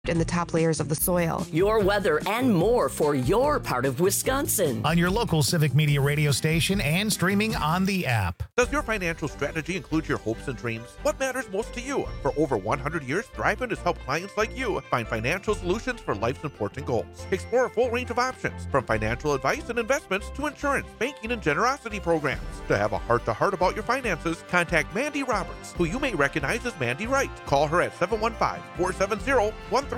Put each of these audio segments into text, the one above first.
in the top layers of the soil. Your weather and more for your part of Wisconsin. On your local Civic Media radio station and streaming on the app. Does your financial strategy include your hopes and dreams? What matters most to you? For over 100 years, Thriven has helped clients like you find financial solutions for life's important goals. Explore a full range of options, from financial advice and investments to insurance, banking, and generosity programs. To have a heart-to-heart about your finances, contact Mandy Roberts, who you may recognize as Mandy Wright. Call her at 715-470-1303.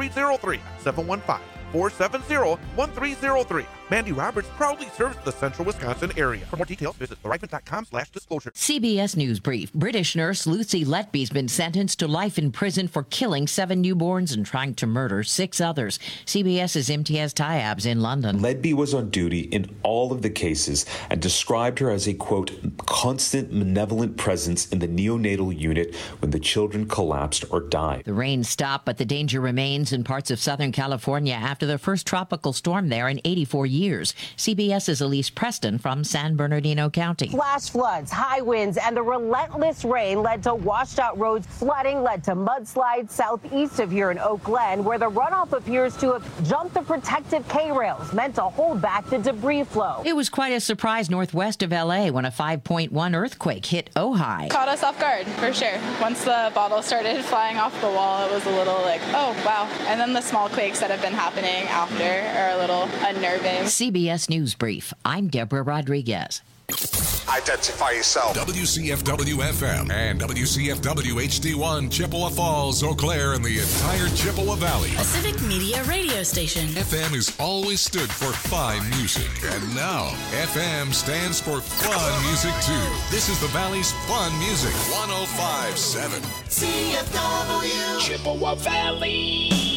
715-470-1303. Mandy Roberts proudly serves the central Wisconsin area. For more details, visit thriven.com/disclosure. CBS News Brief. British nurse Lucy Letby's been sentenced to life in prison for killing 7 newborns and trying to murder 6 others. CBS's Imtiaz Tyab's in London. Letby was on duty in all of the cases and described her as a, quote, constant malevolent presence in the neonatal unit when the children collapsed or died. The rain stopped, but the danger remains in parts of Southern California after the first tropical storm there in 84 years. CBS's Elise Preston from San Bernardino County. Flash floods, high winds, and the relentless rain led to washed-out roads. Flooding led to mudslides southeast of here in Oak Glen, where the runoff appears to have jumped the protective K-rails, meant to hold back the debris flow. It was quite a surprise northwest of L.A. when a 5.1 earthquake hit Ojai. Caught us off guard, for sure. Once the bottle started flying off the wall, it was a little like, oh, wow. And then the small quakes that have been happening after are a little unnerving. CBS News Brief. I'm Deborah Rodriguez. Identify yourself. WCFW-FM and WCFW-HD1, Chippewa Falls, Eau Claire, and the entire Chippewa Valley. A Civic Media radio station. FM has always stood for fine music, and now FM stands for fun music, too. This is the Valley's fun music, 105.7. CFW. Chippewa Valley.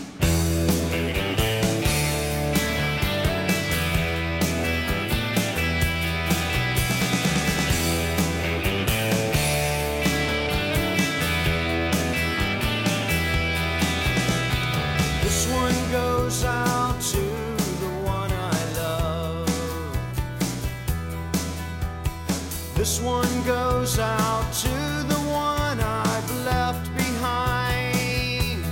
Goes out to the one I love. This one goes out to the one I've left behind.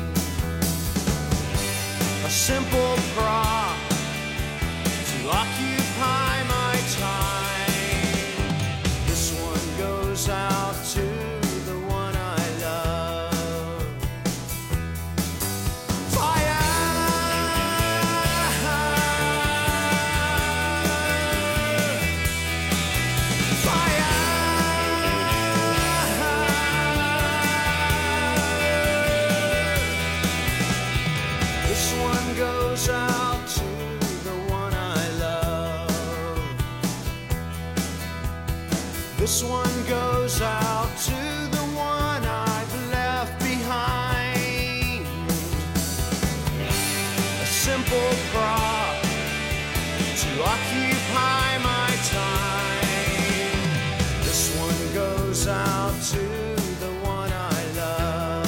A simple prop to occupy my time. This one goes out to the one I love. Out to the one I love. This one goes out to the one I've left behind. A simple prop to occupy my time. This one goes out to the one I love.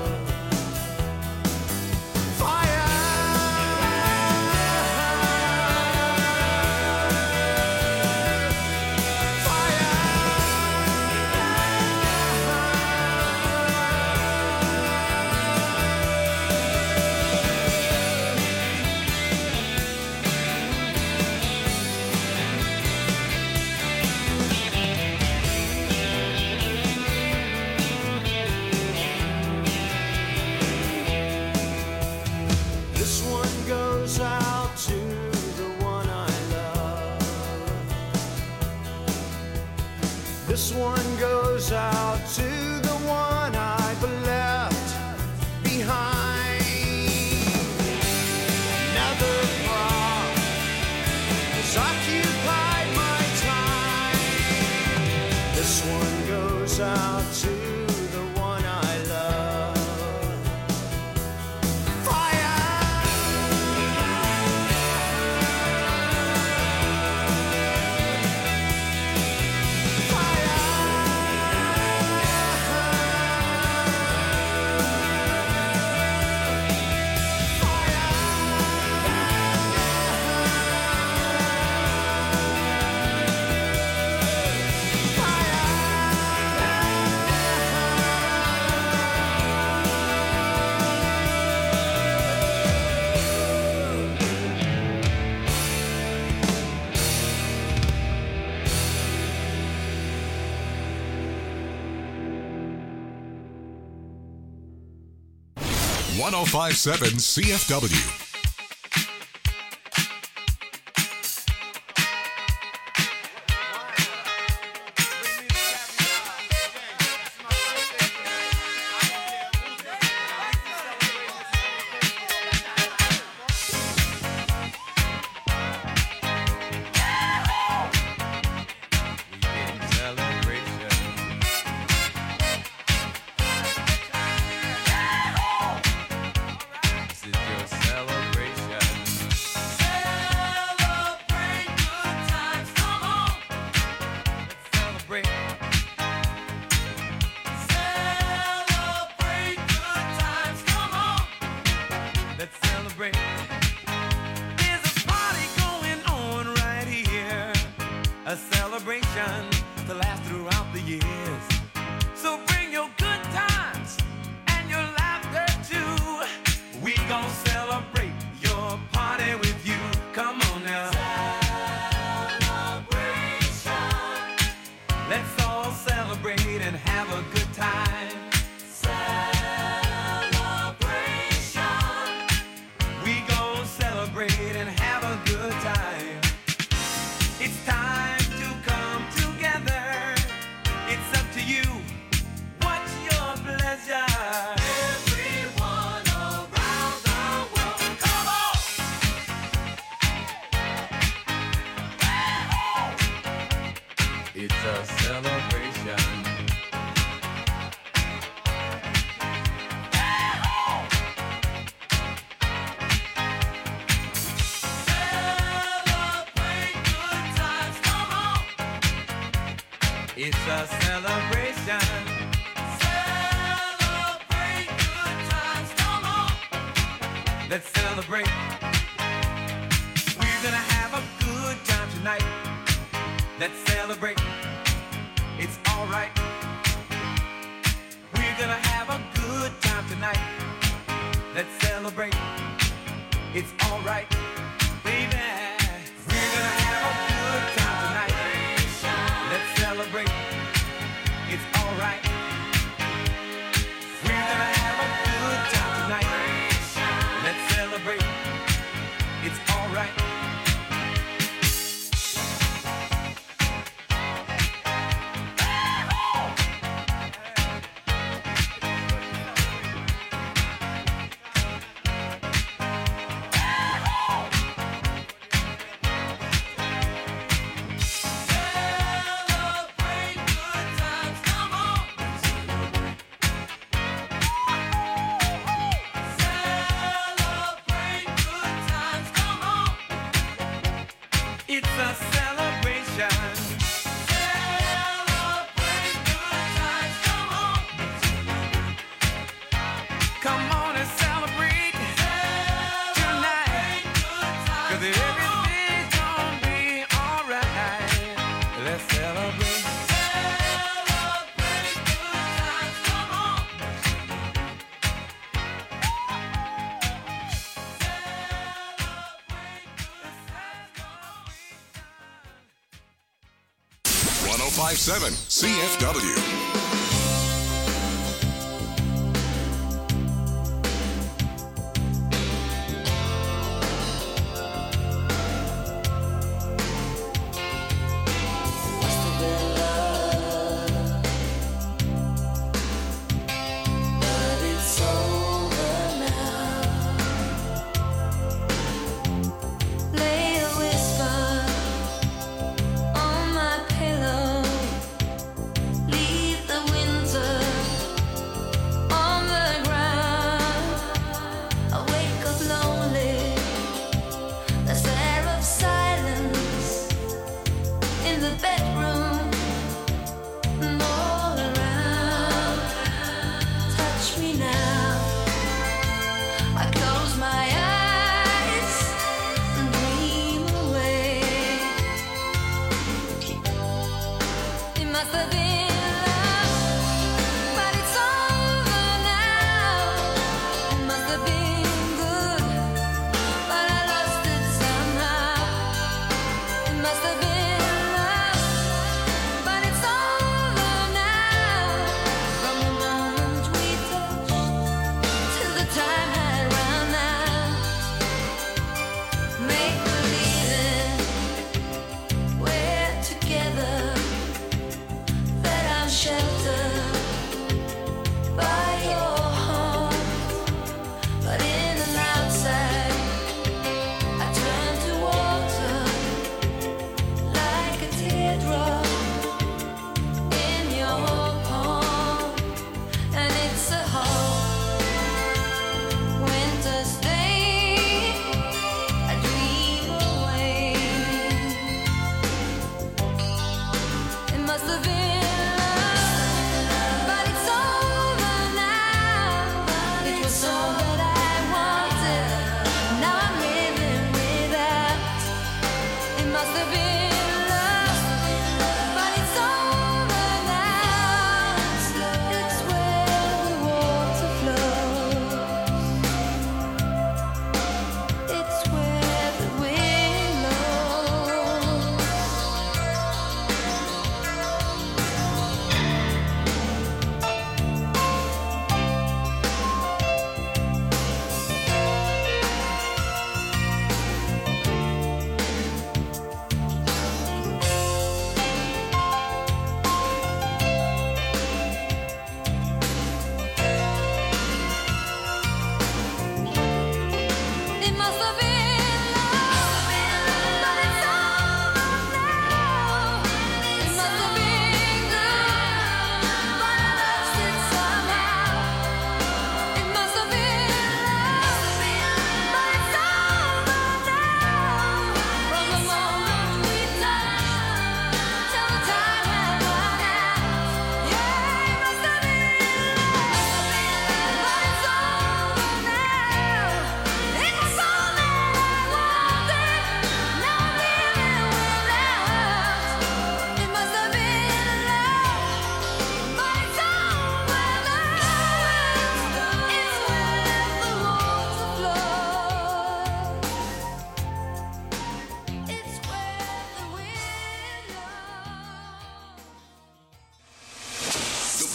This one goes out to the one I've left behind. Another prop has occupied my time. This one goes out to the one I love. 1057 CFW. It's a celebration. Celebrate good times, come on. Let's celebrate. We're gonna have a good time tonight. Let's celebrate. It's alright. We're gonna have a good time tonight. Let's celebrate. It's alright, baby. We're gonna have a good time tonight. Let's celebrate. It's alright. We're gonna have a good time tonight. Let's celebrate. It's alright. It's a celebration. Celebrate good times, come on. Come on and celebrate tonight. 'Cause everything's gonna be alright. Let's celebrate. Celebrate good times, come on. 1057 CFW. Lay a whisper on my pillow. Leave the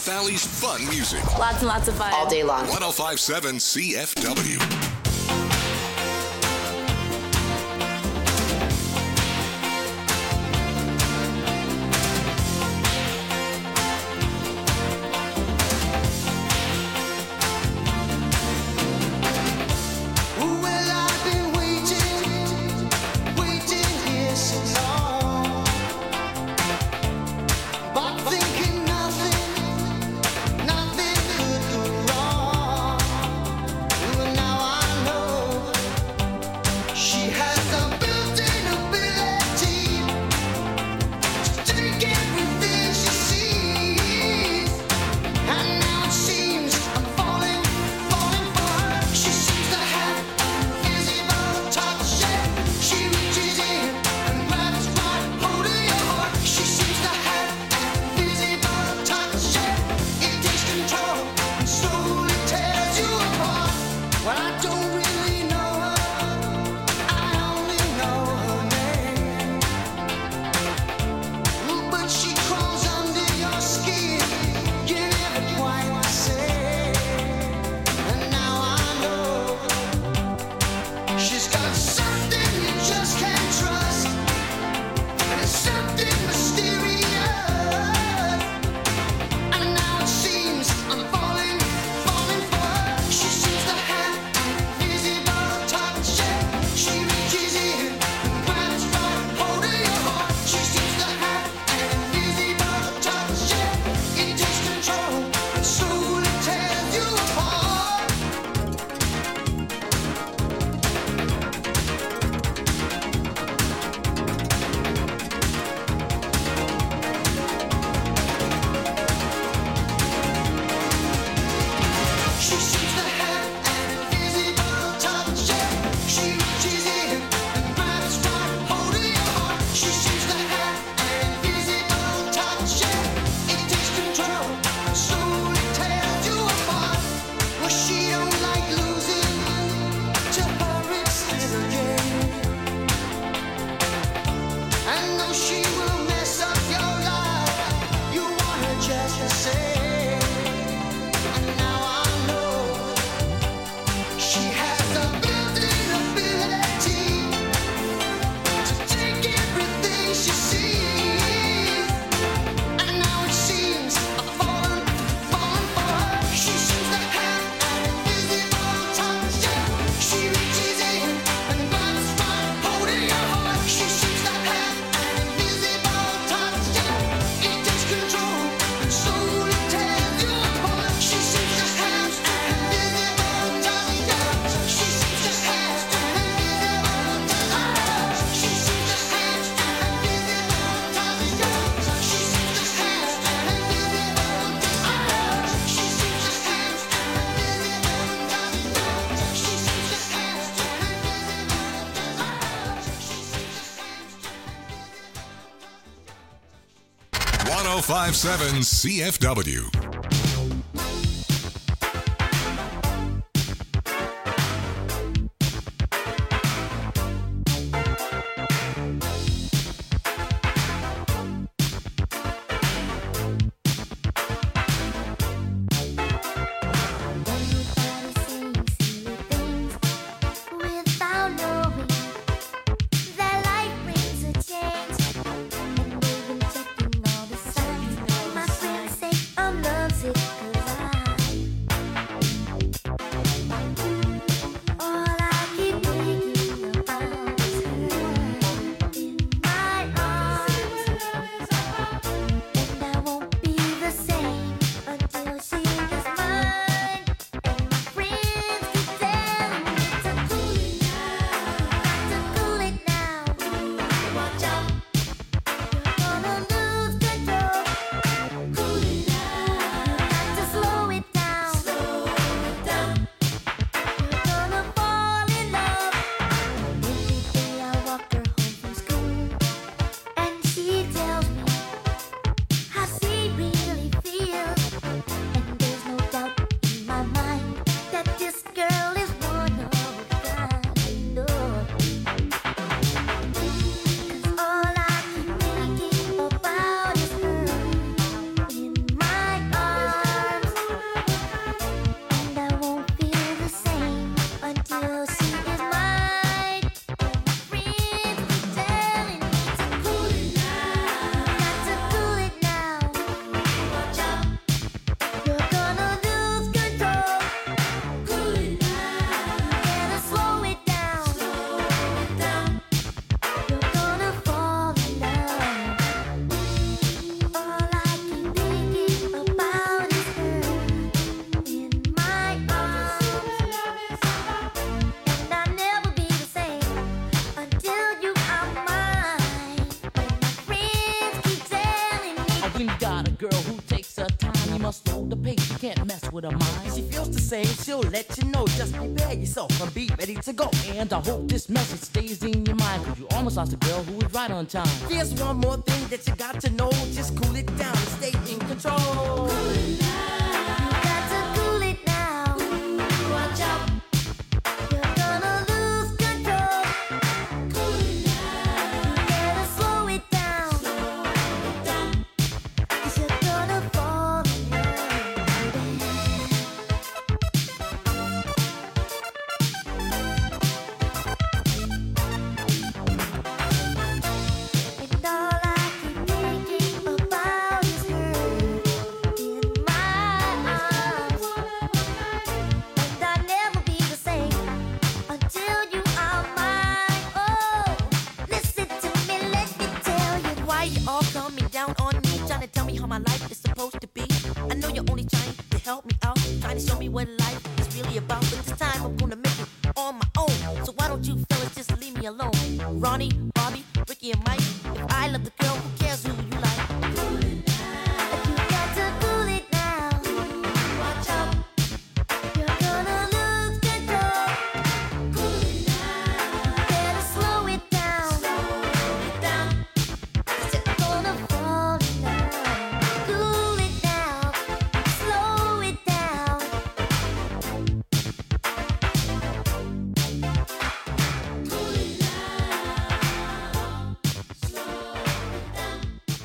Valley's fun music. Lots and lots of fun. All day long. 105.7 CFW. .105.7 CFW. I'm She'll let you know, just prepare yourself and be ready to go. And I hope this message stays in your mind, cause you almost lost a girl who was right on time. Here's one more thing that you got to know, just cool it down and stay in control. Cool it down. You got to cool it now. Watch out. You're gonna lose control. Cool it down. You gotta slow it down. Slow it down. Cause you're gonna fall in love. My life is supposed to be. I know you're only trying to help me out, trying to show me what life is really about. But this time I'm gonna make it on my own. So why don't you fellas just leave me alone? Ronnie, Bobby, Ricky, and Mike. If I love the girl, who cares who you like? Cool it down. You got to cool it now. Watch out. You're gonna lose control. Cool it down. Better slow it down. Slow it down. 'Cause you're gonna fall in love. Cool it down, slow it down. Cool it down, slow it down.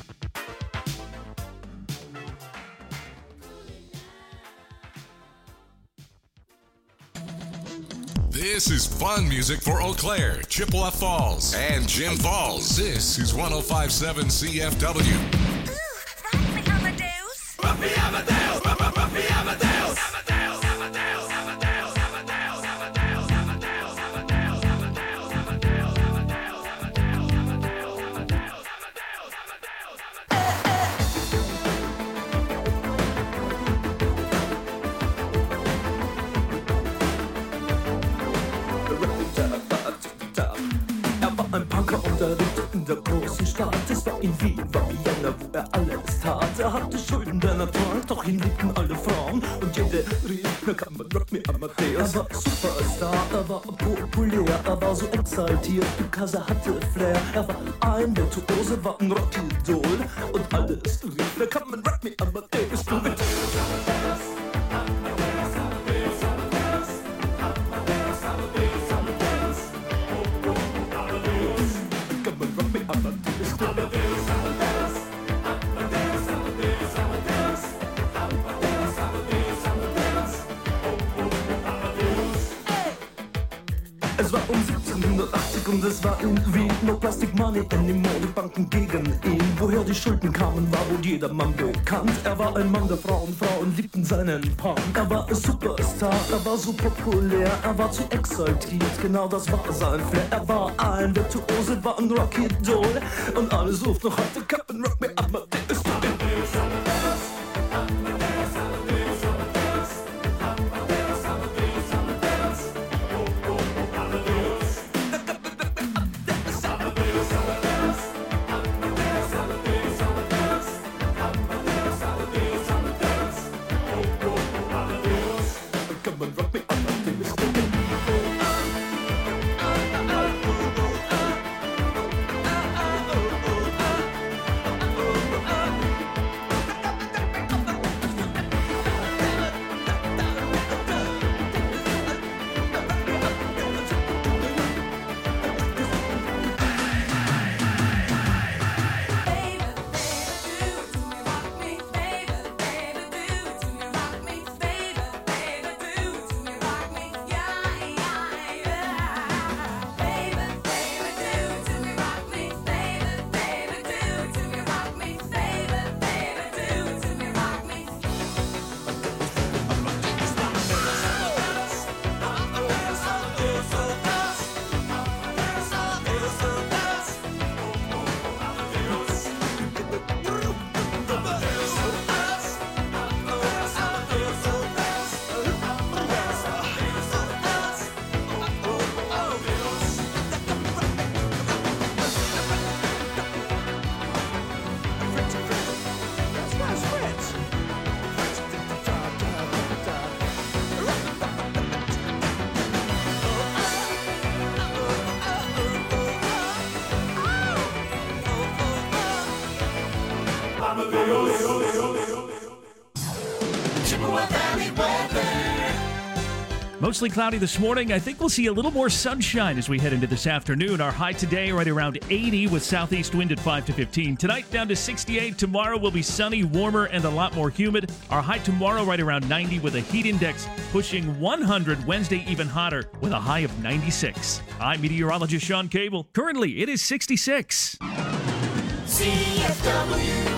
This is fun music for Eau Claire, Chippewa Falls, and Jim Falls. This is 105.7 CFW. Ruffy Amadeus. Ruffy Amadeus. Ruffy Amadeus. Ein Punker unterricht in der großen Stadt. Es war in Wien, war Vienna, wo er alles tat. Er hatte Schulden, der Natur, doch ihn liebten alle Frauen. Und jede rief, na kann man Rock me Amadeus. Er war Superstar, er war populär, er war so exaltiert, because er hatte Flair. Er war ein Virtuose, war ein Rockidol. Und alles rief, na kann man Rock me Amadeus. Du mit Es war um 1780 und es war in Wien. No Plastic Money anymore, die Banken gegen ihn. Woher die Schulden kamen, war wohl jedermann bekannt. Er war ein Mann der Frauen, Frauen liebten seinen Punk. Er war ein Superstar, er war so populär, er war zu exaltiert, genau das war sein Flair. Er war ein Virtuose, war ein Rockidol. Und alles ruft noch heute, Captain Rock me Amadeus. Chippewa Valley weather. Mostly cloudy this morning. I think we'll see a little more sunshine as we head into this afternoon. Our high today right around 80 with southeast wind at 5 to 15. Tonight down to 68. Tomorrow will be sunny, warmer, and a lot more humid. Our high tomorrow right around 90 with a heat index pushing 100. Wednesday even hotter with a high of 96. I'm meteorologist Sean Cable. Currently it is 66. CFW.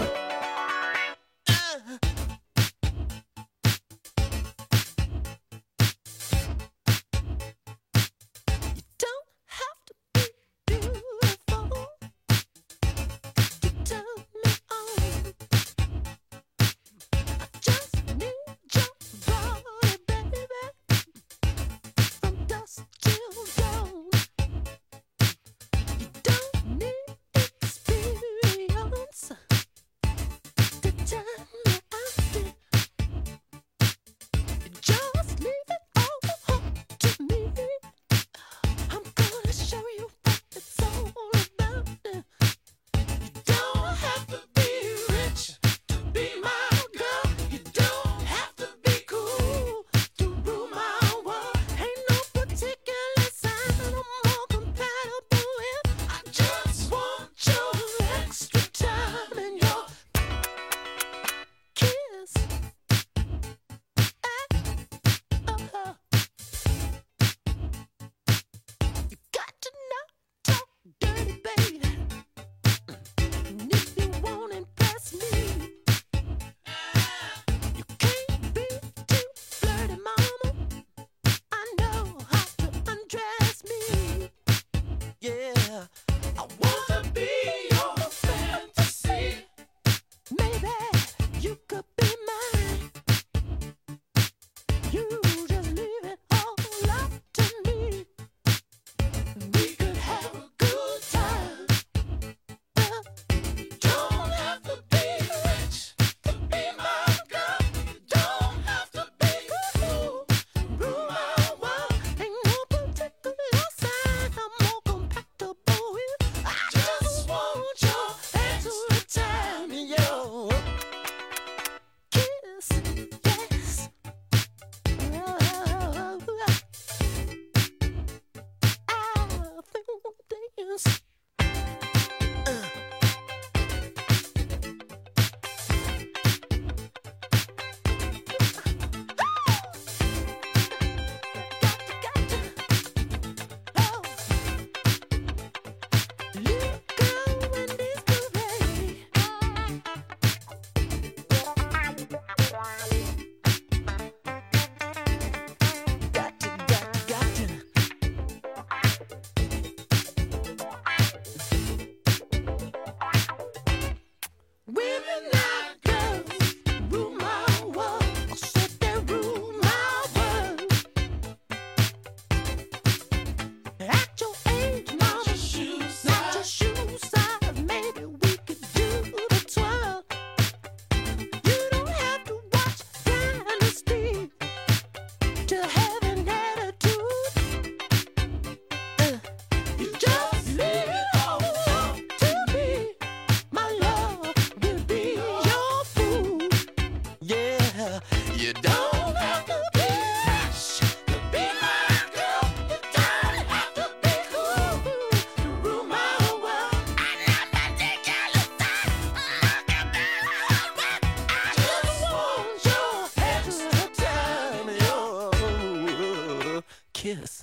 Kiss.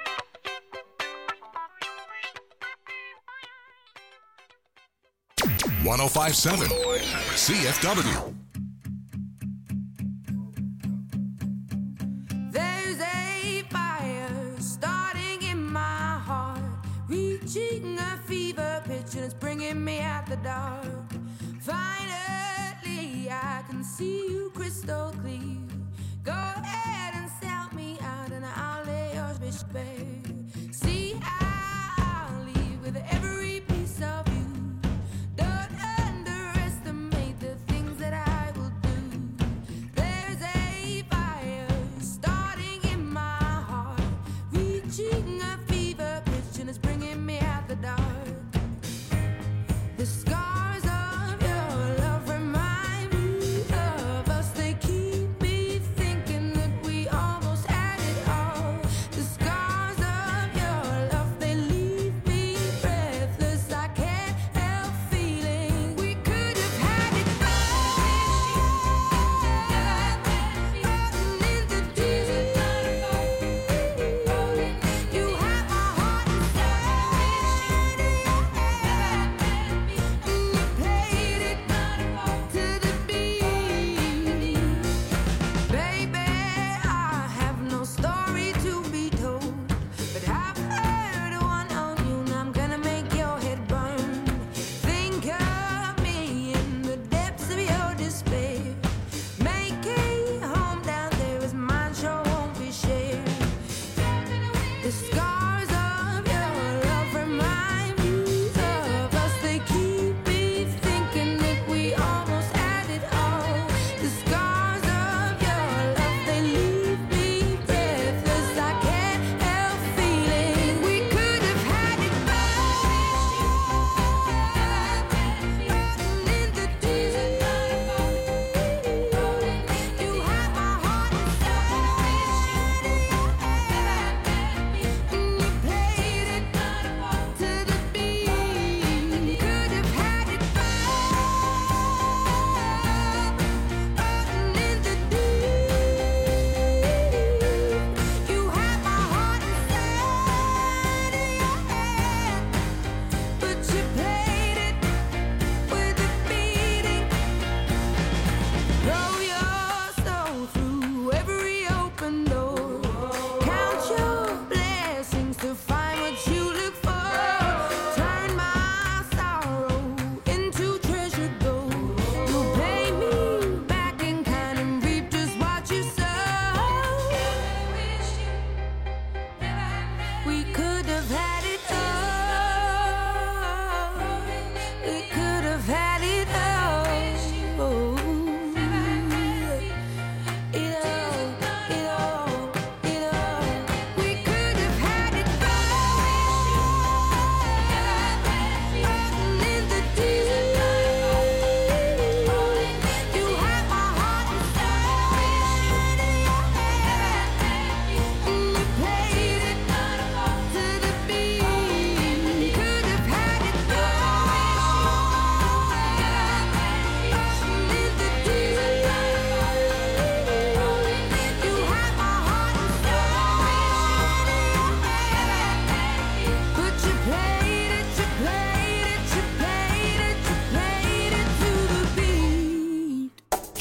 .1057 CFW. There's a fire starting in my heart, reaching a fever pitch, and it's bringing me out the dark. Finally, I can see you crystal clear. Go ahead and sell me out, and I'll lay your bitch bare. See, I'll leave with every piece of you. Don't underestimate the things that I will do. There's a fire starting in my heart, reaching a fever pitch, and it's bringing me out the dark. The scars of your love remind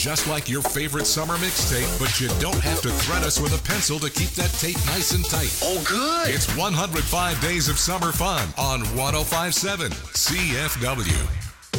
just like your favorite summer mixtape, but you don't have to thread us with a pencil to keep that tape nice and tight. Oh, good. It's 105 Days of Summer Fun on 105.7 CFW.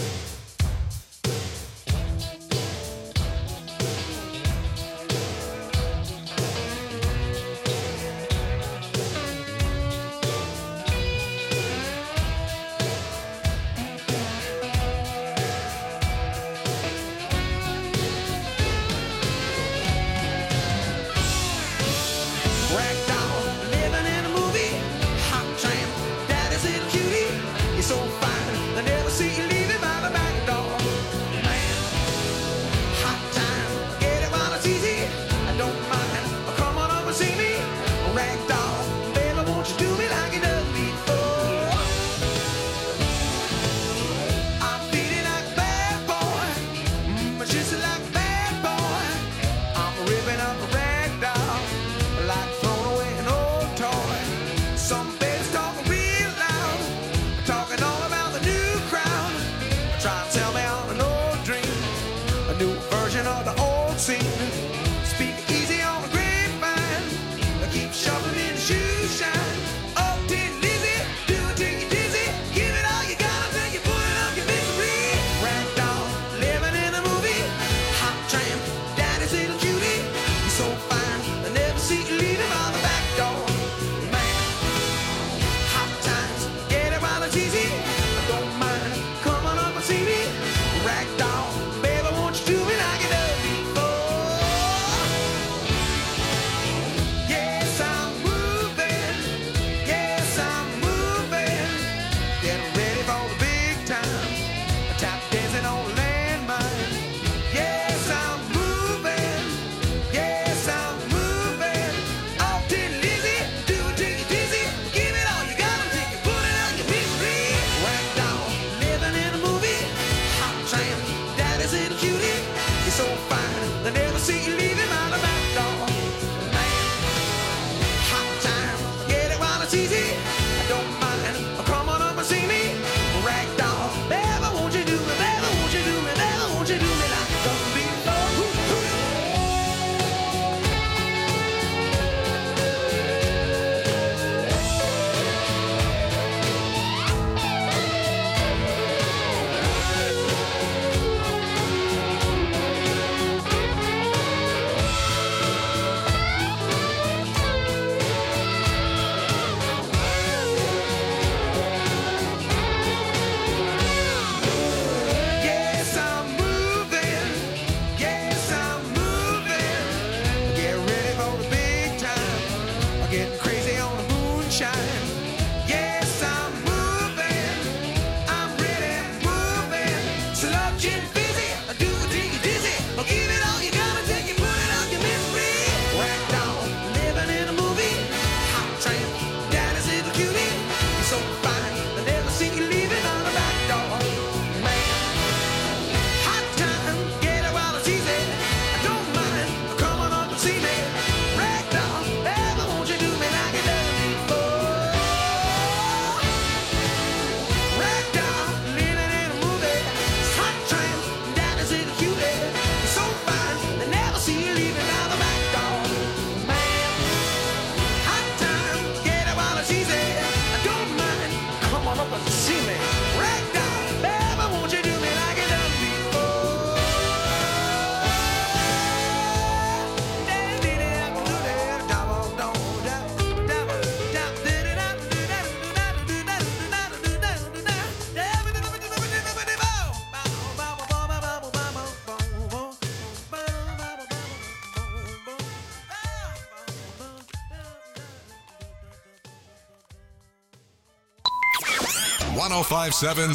.105.7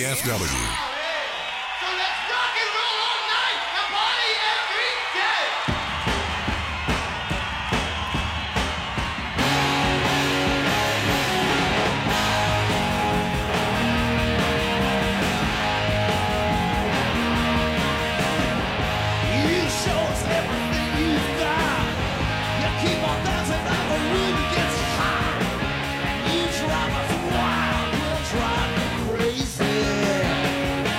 CFW. Drive us wild, we'll drive you crazy.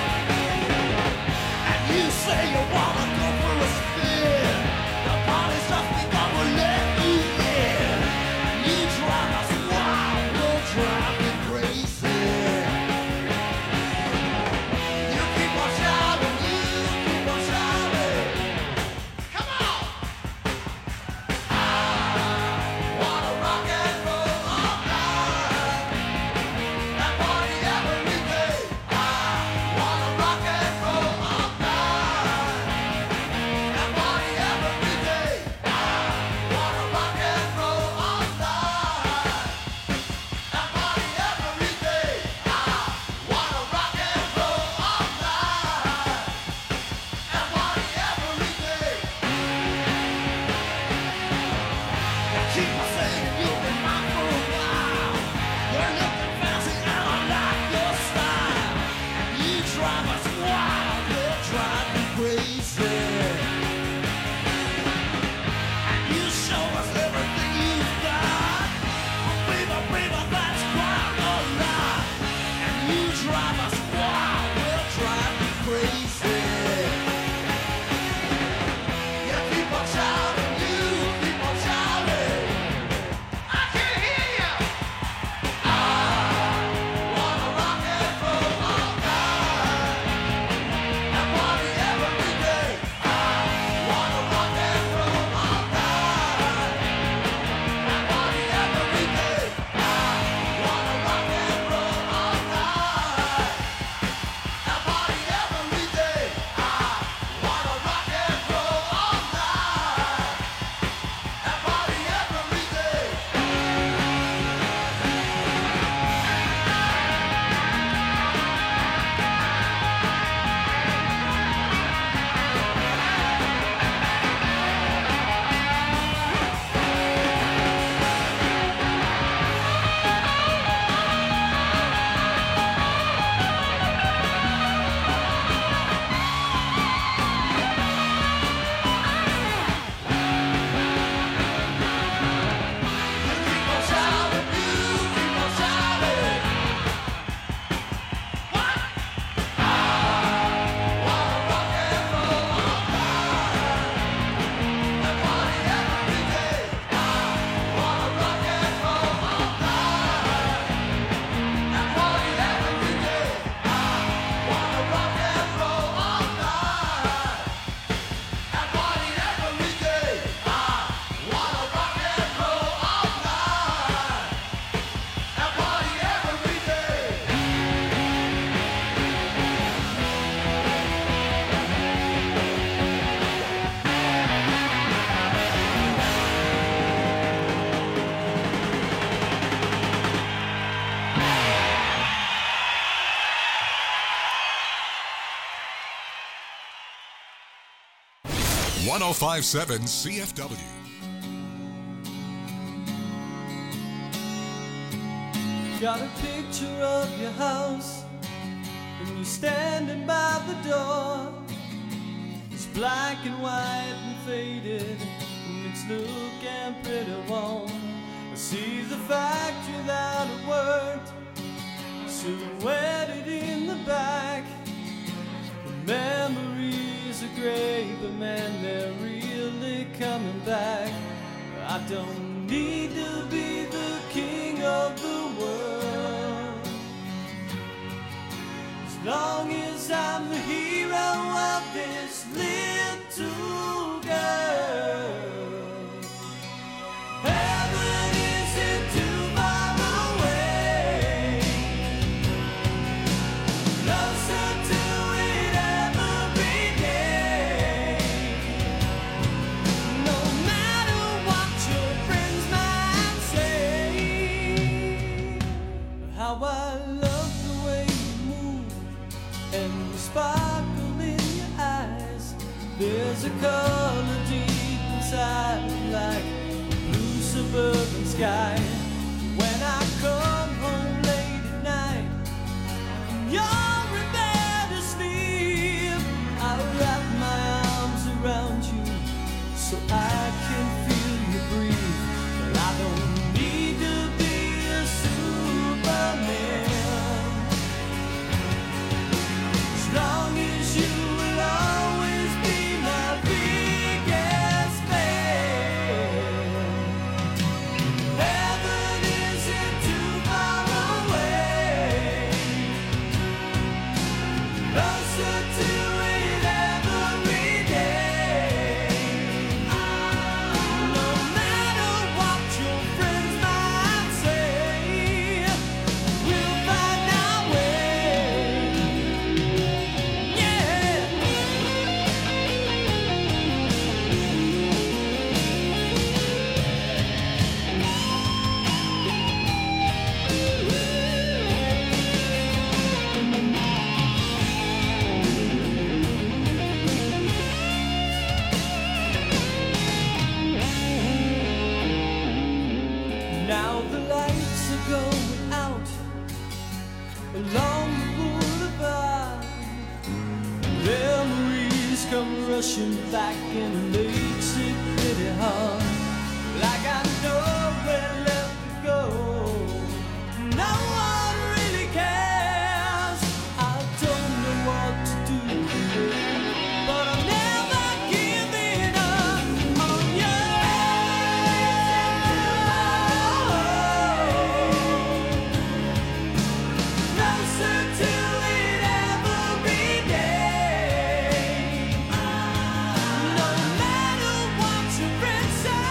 1057 CFW. Got a picture of your house, and you standing by the door. It's black and white and faded, and it's looking pretty warm. I see the factory that it worked, silhouetted in the back. The memories are great, but man, they're really coming back. I don't need to be the king of the world, as long as I'm the hero of this little girl. Heaven isn't too far away, closer to it every day. No matter what your friends might say, how I love the way you move and the sparkle in your eyes. There's a color deep inside, like blue suburban sky. When I come home late at night, you're in bed asleep, I wrap my arms around you so I can feel you breathe. But I don't need to be a Superman, as long as you will always be my biggest fan. Heaven isn't too far away, closer to it every day. No matter what your friends might say, we'll find our way. Yeah. Now the lights are going out along the boulevard. Memories come rushing back and it makes it pretty hard. Like I know where left to go. No one really cares. I don't know what to do, but I'm never giving up on you. Closer to it every day. No matter what your friends say,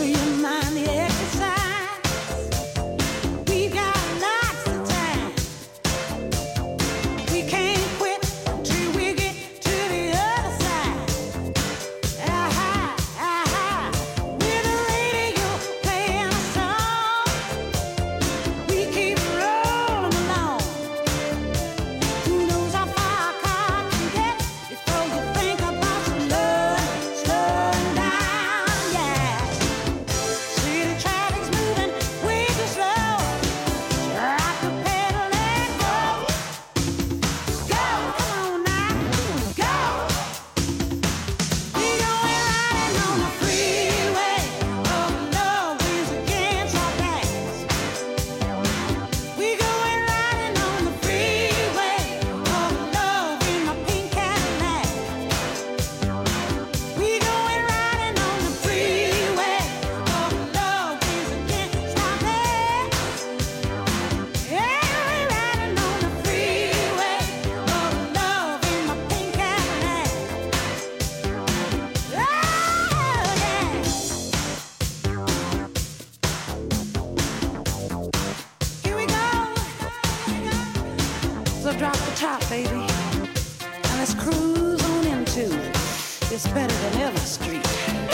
So drop the top, baby, and let's cruise on into It's Better Than Ever Street.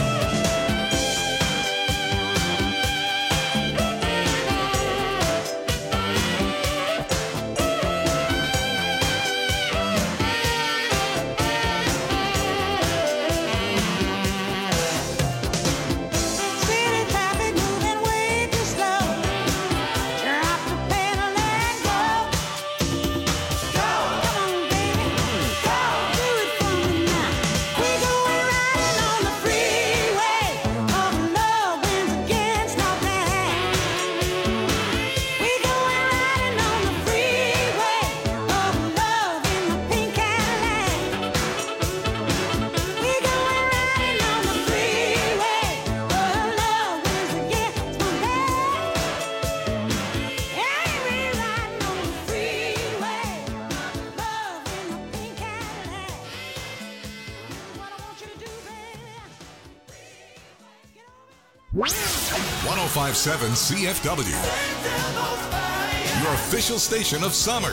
.105.7 CFW, your official station of summer.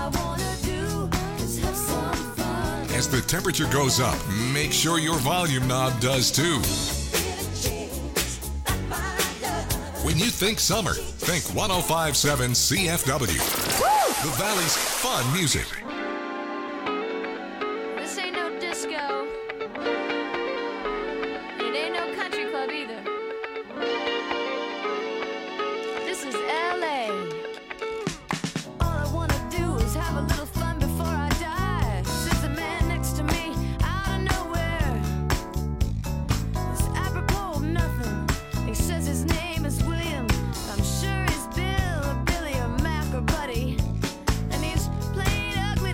As the temperature goes up, make sure your volume knob does too. When you think summer, think 105.7 CFW, the Valley's fun music. This ain't no disco. It ain't no country club either. This is LA. All I wanna do is have a little fun before I die. There's a man next to me out of nowhere. It's apropos of nothing. He says his name is William. I'm sure he's Bill or Billy or Mac or Buddy. And he's playing ugly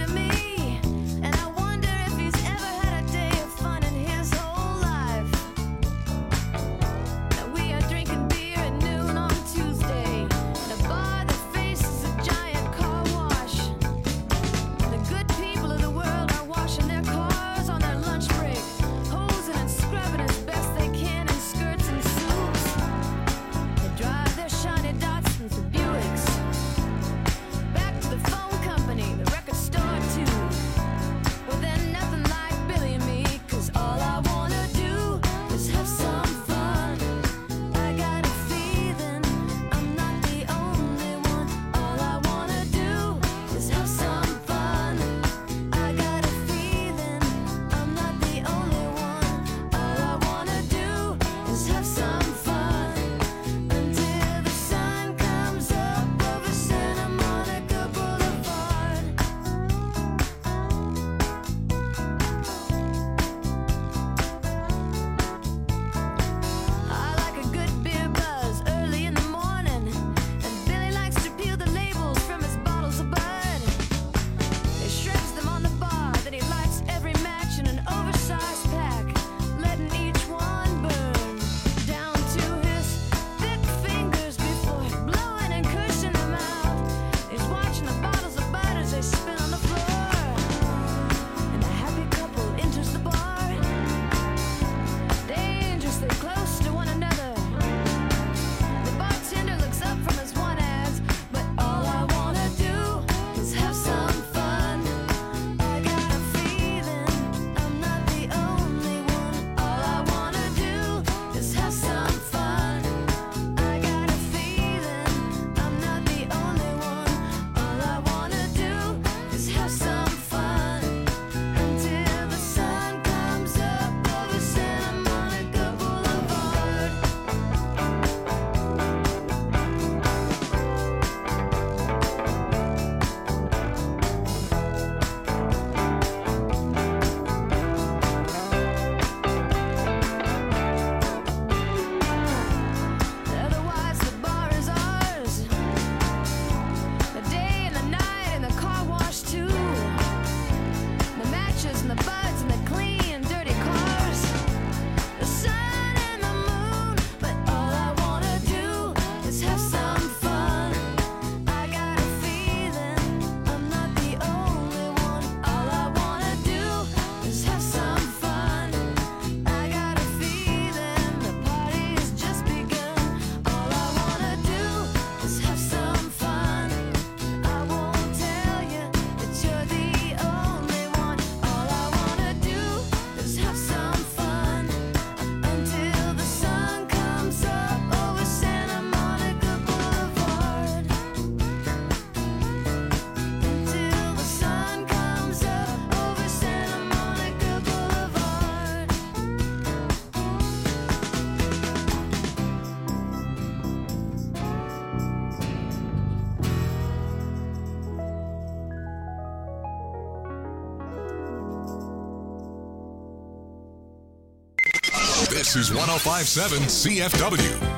This is 105.7 CFW.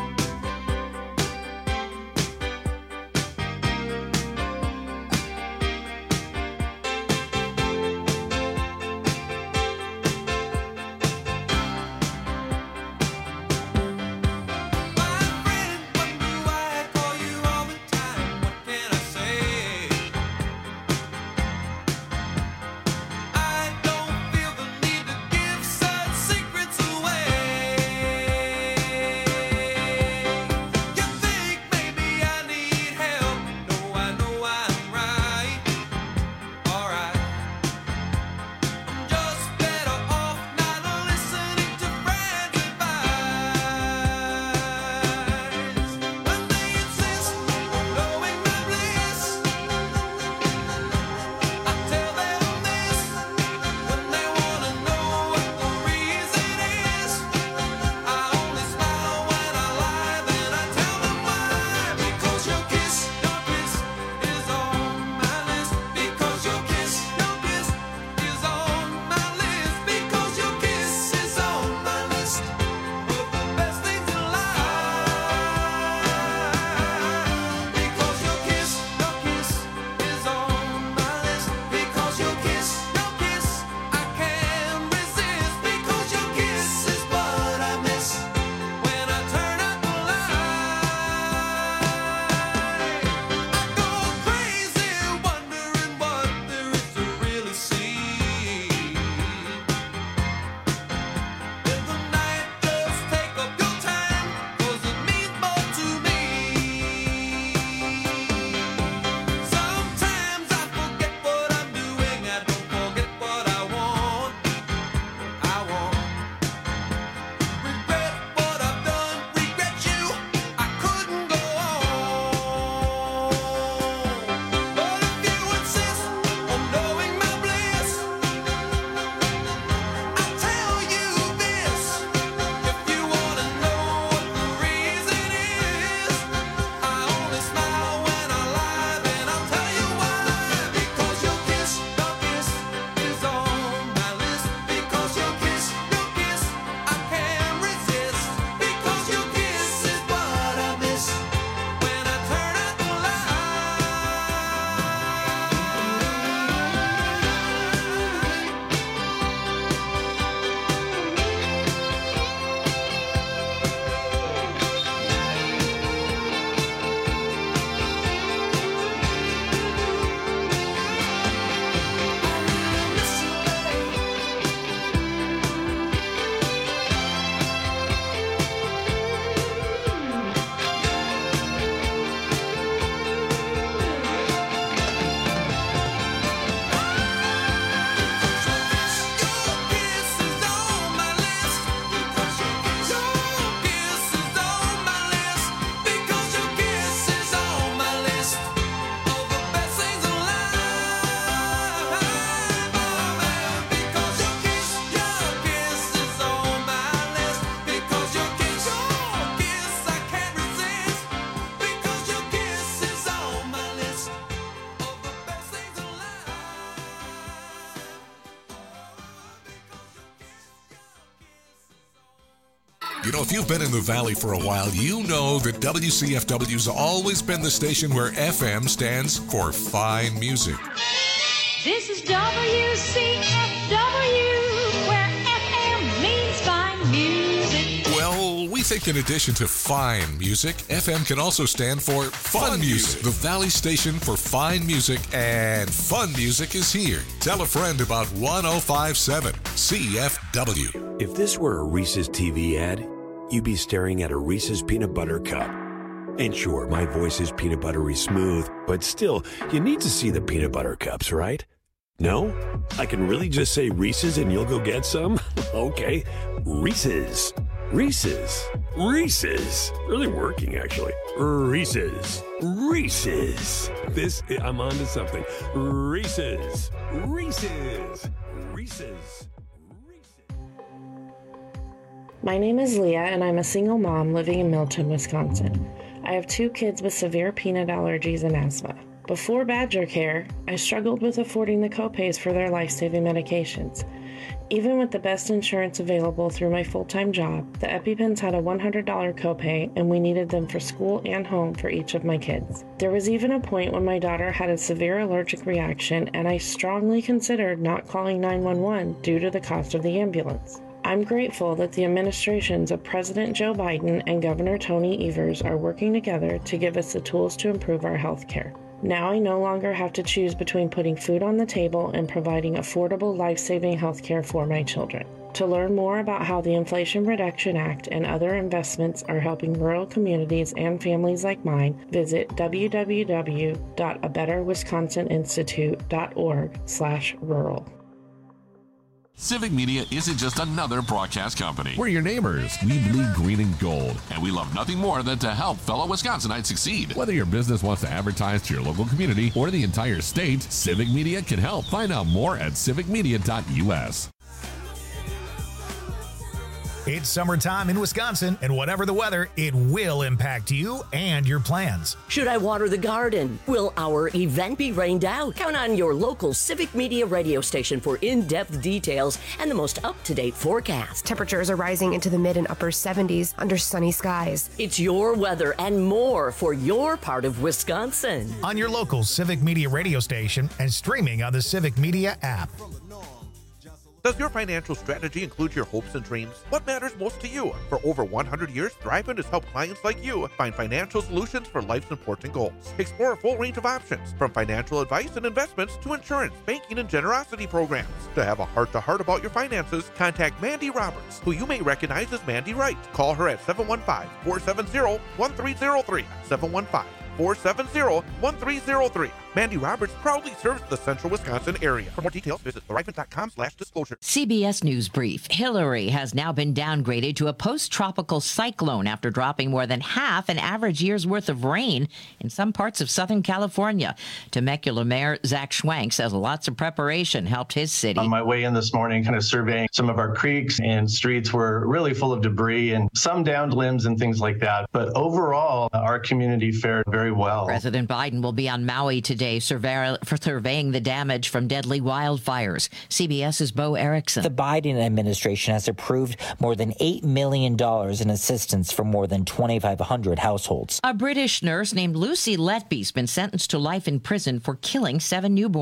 You know, if you've been in the Valley for a while, you know that WCFW's always been the station where FM stands for fine music. This is WCFW, where FM means fine music. Well, we think in addition to fine music, FM can also stand for fun music. The Valley station for fine music and fun music is here. Tell a friend about 105.7 CFW. If this were a Reese's TV ad, you'd be staring at a Reese's peanut butter cup. And sure, my voice is peanut buttery smooth, but still, you need to see the peanut butter cups, right? No? I can really just say Reese's and you'll go get some? Okay. Reese's. Reese's. Reese's. Really working, actually. Reese's. Reese's. I'm on to something. Reese's. Reese's. Reese's. My name is Leah, and I'm a single mom living in Milton, Wisconsin. I have 2 kids with severe peanut allergies and asthma. Before Badger Care, I struggled with affording the copays for their life-saving medications. Even with the best insurance available through my full-time job, the EpiPens had a $100 copay, and we needed them for school and home for each of my kids. There was even a point when my daughter had a severe allergic reaction, and I strongly considered not calling 911 due to the cost of the ambulance. I'm grateful that the administrations of President Joe Biden and Governor Tony Evers are working together to give us the tools to improve our health care. Now I no longer have to choose between putting food on the table and providing affordable, life-saving health care for my children. To learn more about how the Inflation Reduction Act and other investments are helping rural communities and families like mine, visit www.abetterwisconsininstitute.org/rural. Civic Media isn't just another broadcast company. We're your neighbors. We bleed green and gold. And we love nothing more than to help fellow Wisconsinites succeed. Whether your business wants to advertise to your local community or the entire state, Civic Media can help. Find out more at civicmedia.us. It's summertime in Wisconsin, and whatever the weather, it will impact you and your plans. Should I water the garden? Will our event be rained out? Count on your local Civic Media radio station for in-depth details and the most up-to-date forecast. Temperatures are rising into the mid and upper 70s under sunny skies. It's your weather and more for your part of Wisconsin. On your local Civic Media radio station and streaming on the Civic Media app. Does your financial strategy include your hopes and dreams? What matters most to you? For over 100 years, Thrivent has helped clients like you find financial solutions for life's important goals. Explore a full range of options, from financial advice and investments to insurance, banking, and generosity programs. To have a heart-to-heart about your finances, contact Mandy Roberts, who you may recognize as Mandy Wright. Call her at 715-470-1303. 715-470-1303. Mandy Roberts proudly serves the central Wisconsin area. For more details, visit thrivent.com/disclosure. CBS News Brief. Hillary has now been downgraded to a post-tropical cyclone after dropping more than half an average year's worth of rain in some parts of Southern California. Temecula Mayor Zach Schwank says lots of preparation helped his city. On my way in this morning, kind of surveying some of our creeks and streets were really full of debris and some downed limbs and things like that. But overall, our community fared very well. President Biden will be on Maui today surveying the damage from deadly wildfires. CBS's Bo Erickson. The Biden administration has approved more than $8 million in assistance for more than 2,500 households. A British nurse named Lucy Letby's been sentenced to life in prison for killing 7 newborns.